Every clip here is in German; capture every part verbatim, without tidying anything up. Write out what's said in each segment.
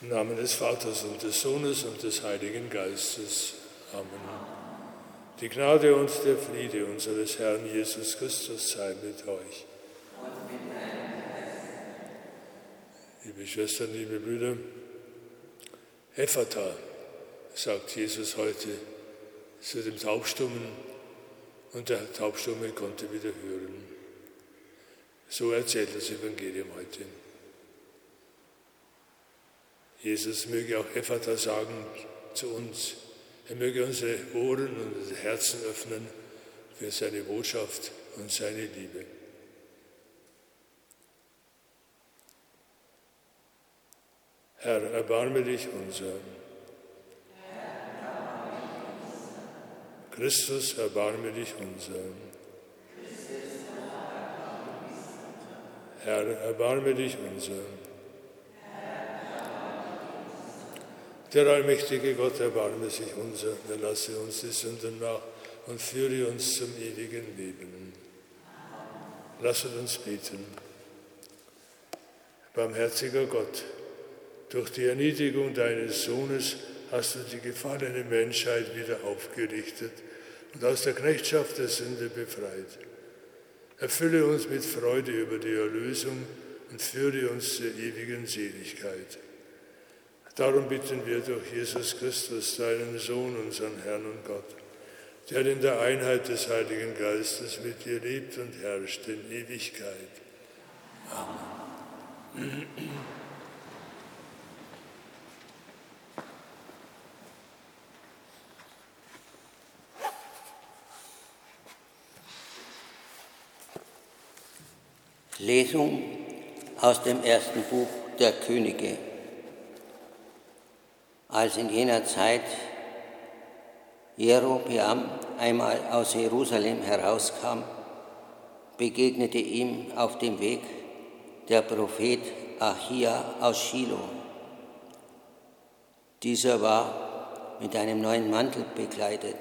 Im Namen des Vaters und des Sohnes und des Heiligen Geistes. Amen. Die Gnade und der Friede unseres Herrn Jesus Christus sei mit euch. Liebe Schwestern, liebe Brüder, Ephata, sagt Jesus heute zu dem Taubstummen, und der Taubstumme konnte wieder hören. So erzählt das Evangelium heute. Jesus möge auch Ephata sagen zu uns. Er möge unsere Ohren und unsere Herzen öffnen für seine Botschaft und seine Liebe. Herr, erbarme dich unser. Christus, erbarme dich unser. Herr, erbarme dich unser. Der allmächtige Gott, erbarme sich unser, erlasse uns die Sünden nach und führe uns zum ewigen Leben. Lasset uns beten. Barmherziger Gott, durch die Erniedrigung deines Sohnes hast du die gefallene Menschheit wieder aufgerichtet und aus der Knechtschaft der Sünde befreit. Erfülle uns mit Freude über die Erlösung und führe uns zur ewigen Seligkeit. Darum bitten wir durch Jesus Christus, deinen Sohn, unseren Herrn und Gott, der in der Einheit des Heiligen Geistes mit dir lebt und herrscht in Ewigkeit. Amen. Lesung aus dem ersten Buch der Könige. Als in jener Zeit Jerobeam einmal aus Jerusalem herauskam, begegnete ihm auf dem Weg der Prophet Achia aus Schilo. Dieser war mit einem neuen Mantel bekleidet.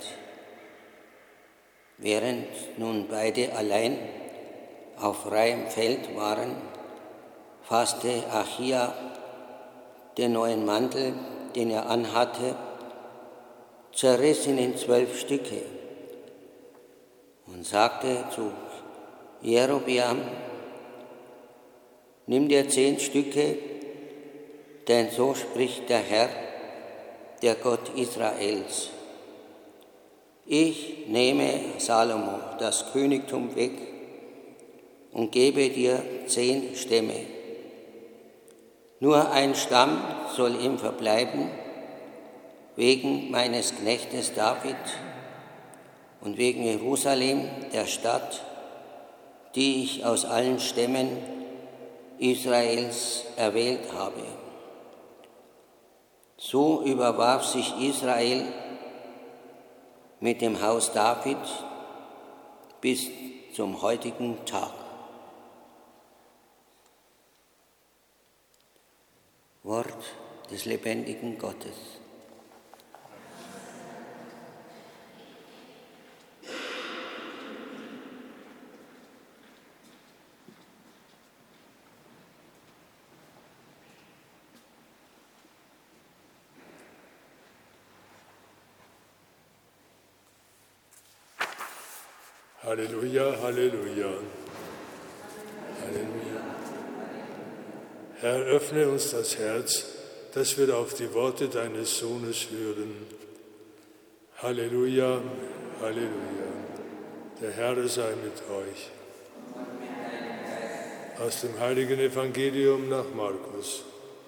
Während nun beide allein auf freiem Feld waren, fasste Achia den neuen Mantel, den er anhatte, zerriss ihn in zwölf Stücke und sagte zu Jerobeam: Nimm dir zehn Stücke, denn so spricht der Herr, der Gott Israels. Ich nehme Salomo das Königtum weg und gebe dir zehn Stämme. Nur ein Stamm soll ihm verbleiben, wegen meines Knechtes David und wegen Jerusalem, der Stadt, die ich aus allen Stämmen Israels erwählt habe. So überwarf sich Israel mit dem Haus David bis zum heutigen Tag. Wort des lebendigen Gottes. Halleluja, Halleluja, Halleluja. Herr, öffne uns das Herz, dass wir auf die Worte deines Sohnes hören. Halleluja, Halleluja. Der Herr sei mit euch. Aus dem heiligen Evangelium nach Markus.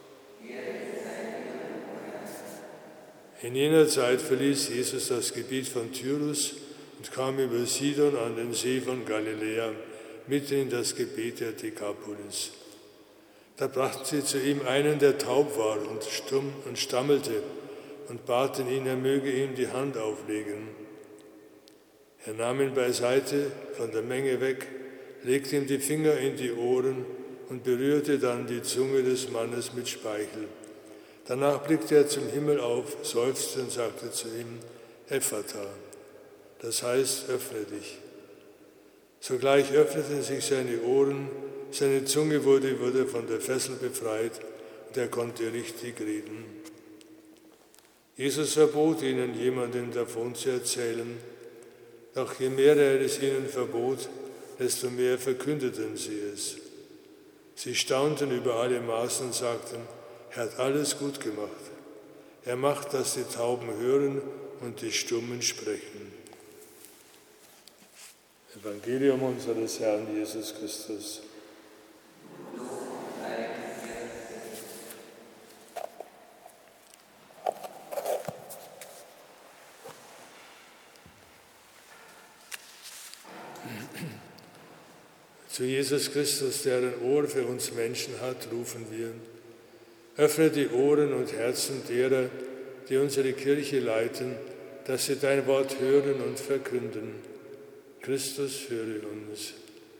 In jener Zeit verließ Jesus das Gebiet von Tyrus und kam über Sidon an den See von Galiläa, mitten in das Gebiet der Dekapolis. Da brachten sie zu ihm einen, der taub war und stumm und stammelte, und baten ihn, er möge ihm die Hand auflegen. Er nahm ihn beiseite, von der Menge weg, legte ihm die Finger in die Ohren und berührte dann die Zunge des Mannes mit Speichel. Danach blickte er zum Himmel auf, seufzte und sagte zu ihm: Ephata, das heißt, öffne dich. Sogleich öffneten sich seine Ohren, seine Zunge wurde, wurde von der Fessel befreit und er konnte richtig reden. Jesus verbot ihnen, jemandem davon zu erzählen, doch je mehr er es ihnen verbot, desto mehr verkündeten sie es. Sie staunten über alle Maßen und sagten, er hat alles gut gemacht. Er macht, dass die Tauben hören und die Stummen sprechen. Evangelium unseres Herrn Jesus Christus. Zu Jesus Christus, der ein Ohr für uns Menschen hat, rufen wir. Öffne die Ohren und Herzen derer, die unsere Kirche leiten, dass sie dein Wort hören und verkünden. Christus, höre uns.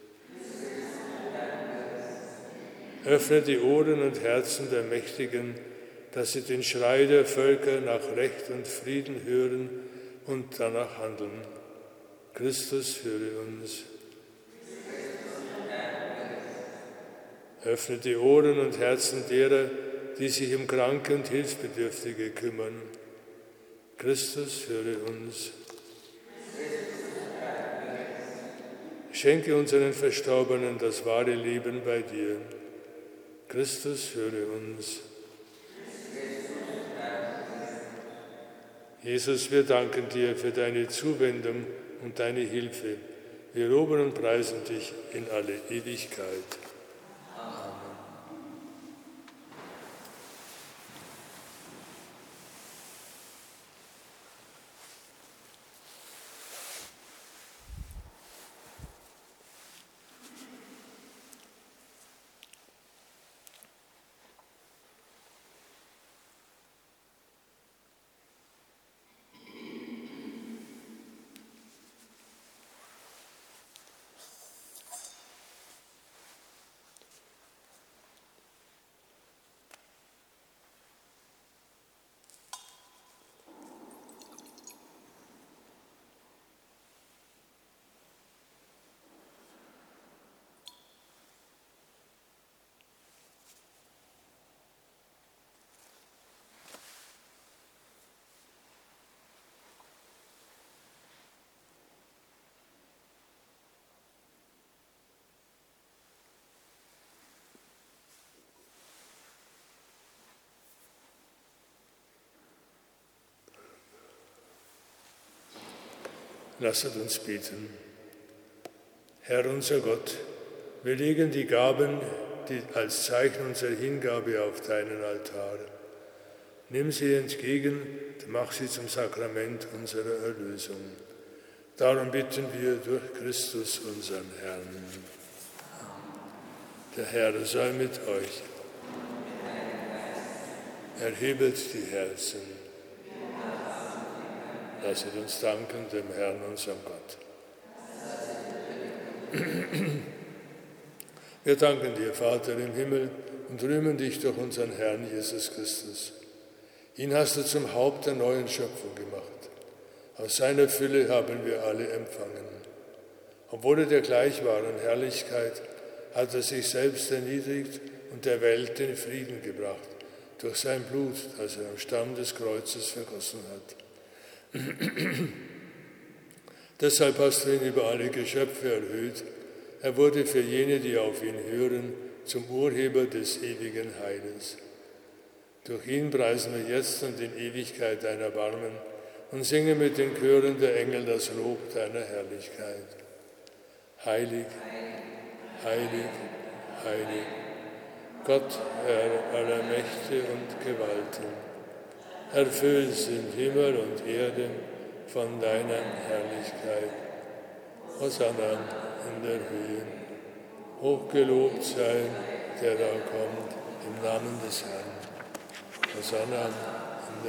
Öffne die Ohren und Herzen der Mächtigen, dass sie den Schrei der Völker nach Recht und Frieden hören und danach handeln. Christus, höre uns. Öffne die Ohren und Herzen derer, die sich um Kranke und Hilfsbedürftige kümmern. Christus, höre uns. Schenke unseren Verstorbenen das wahre Leben bei dir. Christus, höre uns. Jesus, wir danken dir für deine Zuwendung und deine Hilfe. Wir loben und preisen dich in alle Ewigkeit. Lasset uns beten. Herr unser Gott, wir legen die Gaben die als Zeichen unserer Hingabe auf deinen Altar. Nimm sie entgegen und mach sie zum Sakrament unserer Erlösung. Darum bitten wir durch Christus, unseren Herrn. Der Herr sei mit euch. Erhebet die Herzen. Lasset uns danken dem Herrn, unserem Gott. Wir danken dir, Vater im Himmel, und rühmen dich durch unseren Herrn Jesus Christus. Ihn hast du zum Haupt der neuen Schöpfung gemacht. Aus seiner Fülle haben wir alle empfangen. Obwohl er der gleich war an Herrlichkeit, hat er sich selbst erniedrigt und der Welt den Frieden gebracht, durch sein Blut, das er am Stamm des Kreuzes vergossen hat. Deshalb hast du ihn über alle Geschöpfe erhöht. Er wurde für jene, die auf ihn hören, zum Urheber des ewigen Heiles. Durch ihn preisen wir jetzt und in Ewigkeit dein Erbarmen und singen mit den Chören der Engel das Lob deiner Herrlichkeit. Heilig, heilig, heilig, Gott, Herr aller Mächte und Gewalten. Erfüllt sind Himmel und Erde von deiner Herrlichkeit. Hosanna in der Höhe. Hochgelobt sei, der da kommt, im Namen des Herrn. Hosanna in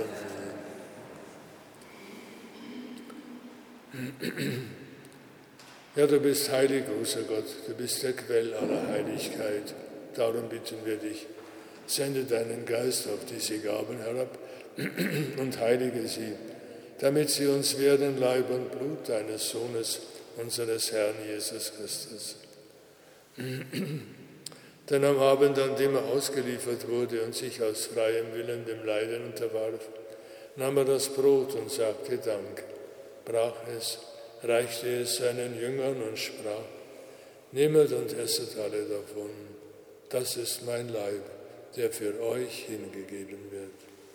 der Höhe. Ja, du bist heilig, großer Gott, du bist der Quell aller Heiligkeit. Darum bitten wir dich, sende deinen Geist auf diese Gaben herab und heilige sie, damit sie uns werden Leib und Blut deines Sohnes, unseres Herrn Jesus Christus. Denn am Abend, an dem er ausgeliefert wurde und sich aus freiem Willen dem Leiden unterwarf, nahm er das Brot und sagte Dank, brach es, reichte es seinen Jüngern und sprach, nehmet und esset alle davon, das ist mein Leib, der für euch hingegeben wird.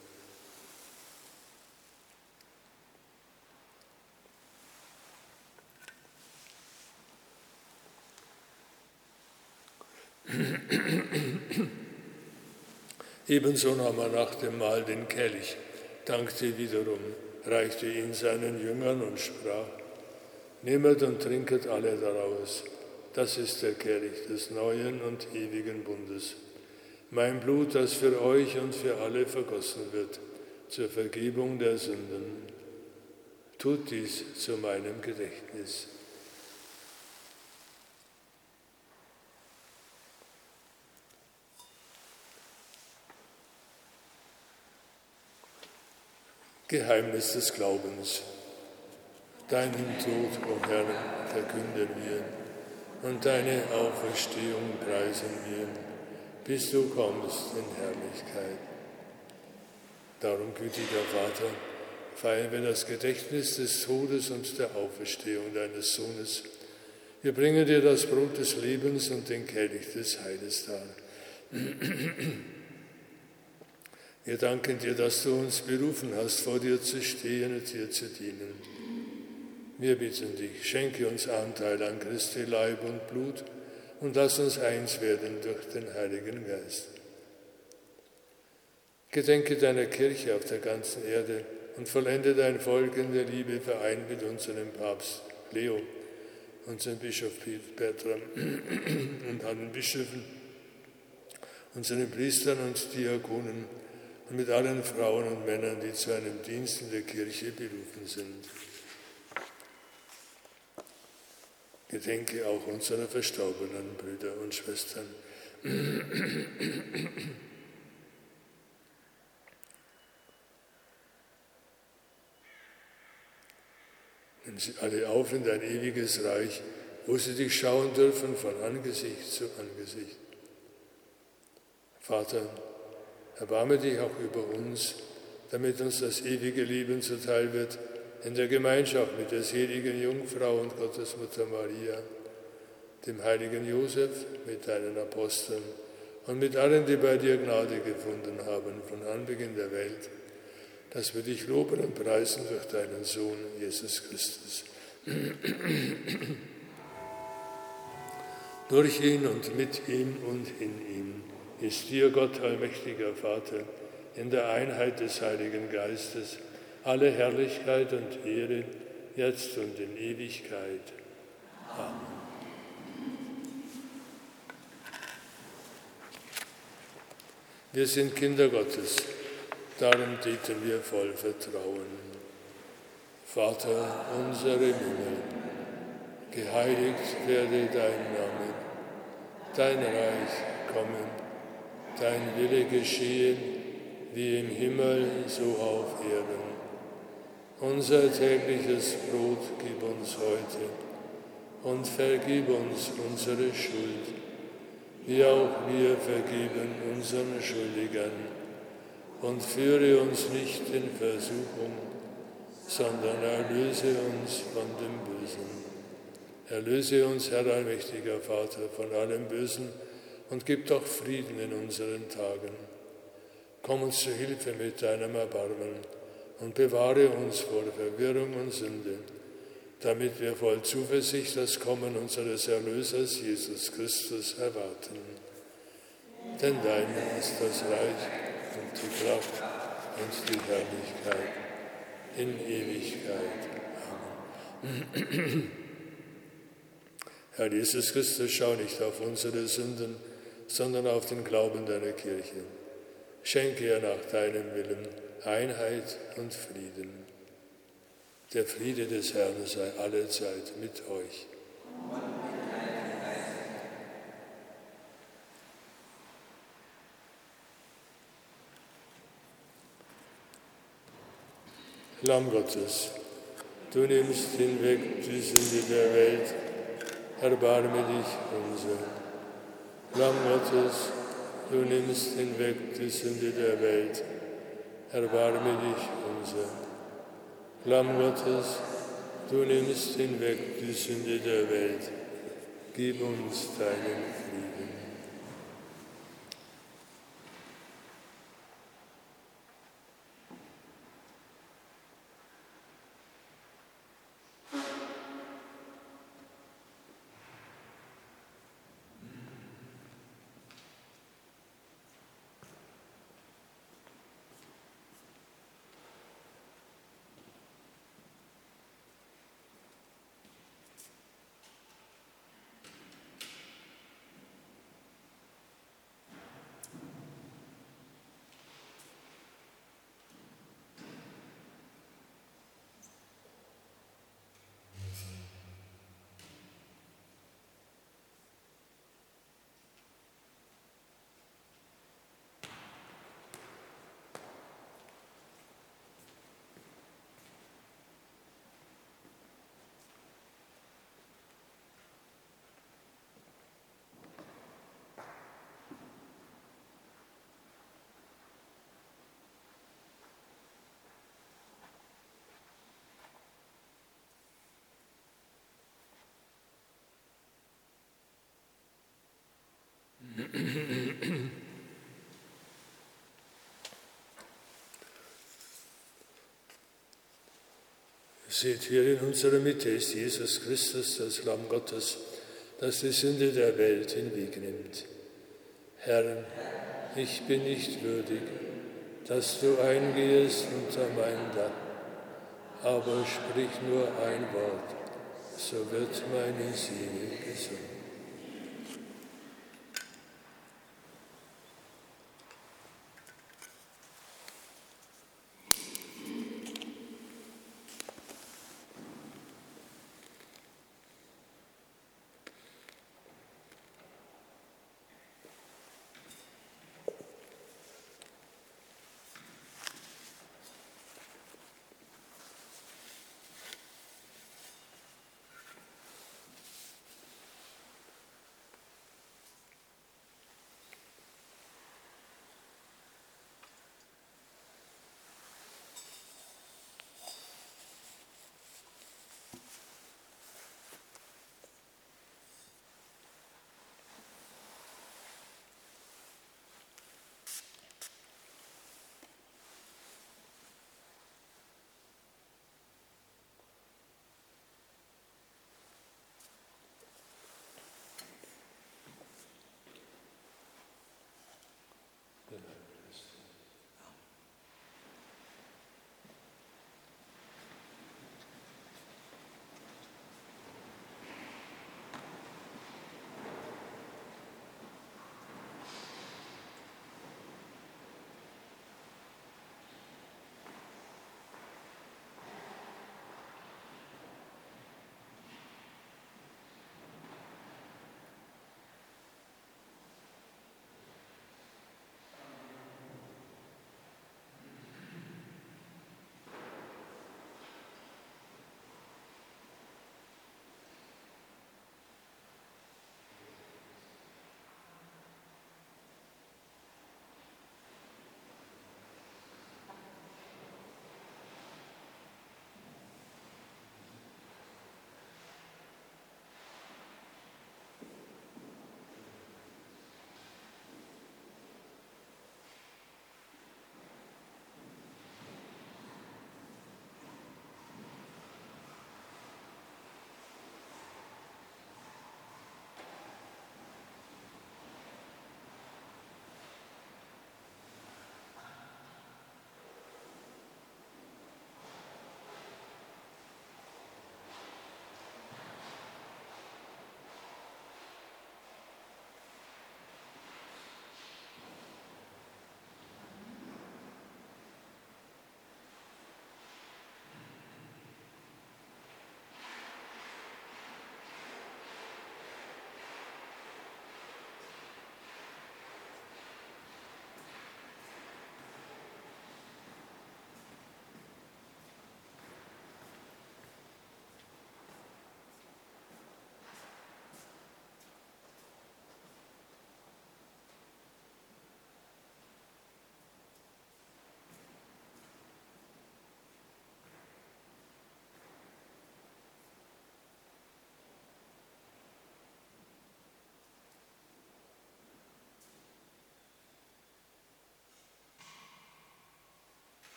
Ebenso nahm er nach dem Mahl den Kelch, dankte wiederum, reichte ihn seinen Jüngern und sprach, nehmet und trinket alle daraus, das ist der Kelch des neuen und ewigen Bundes. Mein Blut, das für euch und für alle vergossen wird, zur Vergebung der Sünden. Tut dies zu meinem Gedächtnis. Geheimnis des Glaubens. Deinen Tod, o Herr, verkünden wir und deine Auferstehung preisen wir, bis du kommst in Herrlichkeit. Darum, gütiger Vater, feiern wir das Gedächtnis des Todes und der Auferstehung deines Sohnes. Wir bringen dir das Brot des Lebens und den Kelch des Heiles dar. Wir danken dir, dass du uns berufen hast, vor dir zu stehen und dir zu dienen. Wir bitten dich, schenke uns Anteil an Christi Leib und Blut und lass uns eins werden durch den Heiligen Geist. Gedenke deiner Kirche auf der ganzen Erde und vollende dein Volk in der Liebe, vereint mit unserem Papst Leo, unserem Bischof Bertram und allen Bischöfen, unseren Priestern und Diakonen, und mit allen Frauen und Männern, die zu einem Dienst in der Kirche berufen sind. Gedenke auch unserer verstorbenen Brüder und Schwestern. Nimm sie alle auf in dein ewiges Reich, wo sie dich schauen dürfen von Angesicht zu Angesicht. Vater, erbarme dich auch über uns, damit uns das ewige Leben zuteil wird, in der Gemeinschaft mit der seligen Jungfrau und Gottesmutter Maria, dem heiligen Josef, mit deinen Aposteln und mit allen, die bei dir Gnade gefunden haben von Anbeginn der Welt, dass wir dich loben und preisen durch deinen Sohn, Jesus Christus. Durch ihn und mit ihm und in ihm ist dir, Gott, allmächtiger Vater, in der Einheit des Heiligen Geistes, alle Herrlichkeit und Ehre, jetzt und in Ewigkeit. Amen. Wir sind Kinder Gottes, darum beten wir voll Vertrauen. Vater unser im Himmel, geheiligt werde dein Name, dein Reich komme, dein Wille geschehen, wie im Himmel, so auf Erden. Unser tägliches Brot gib uns heute und vergib uns unsere Schuld, wie auch wir vergeben unseren Schuldigern. Und führe uns nicht in Versuchung, sondern erlöse uns von dem Bösen. Erlöse uns, Herr allmächtiger Vater, von allem Bösen, und gib doch Frieden in unseren Tagen. Komm uns zu Hilfe mit deinem Erbarmen und bewahre uns vor Verwirrung und Sünde, damit wir voll Zuversicht das Kommen unseres Erlösers Jesus Christus erwarten. Denn dein ist das Reich und die Kraft und die Herrlichkeit in Ewigkeit. Amen. Herr Jesus Christus, schau nicht auf unsere Sünden, sondern auf den Glauben deiner Kirche. Schenke ihr nach deinem Willen Einheit und Frieden. Der Friede des Herrn sei allezeit mit euch. Lamm Gottes, du nimmst hinweg die Sünde der Welt, erbarme dich unser. Lamm Gottes, du nimmst hinweg die Sünde der Welt, erbarme dich unser. Lamm Gottes, du nimmst hinweg die Sünde der Welt, gib uns deinen Frieden. Seht, hier in unserer Mitte ist Jesus Christus, das Lamm Gottes, das die Sünde der Welt hinwegnimmt. Herr, ich bin nicht würdig, dass du eingehst unter mein Dach, aber sprich nur ein Wort, so wird meine Seele gesund.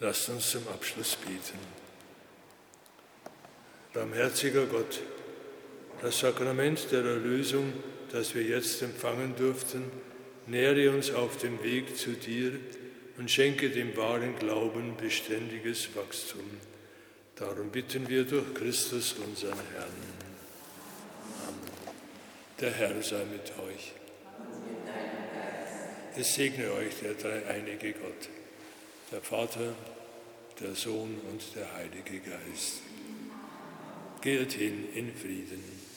Lasst uns zum Abschluss beten. Barmherziger Gott, das Sakrament der Erlösung, das wir jetzt empfangen durften, nähre uns auf dem Weg zu dir und schenke dem wahren Glauben beständiges Wachstum. Darum bitten wir durch Christus, unseren Herrn. Amen. Der Herr sei mit euch. Es segne euch der dreieinige Gott, der Vater, der Sohn und der Heilige Geist. Geht hin in Frieden.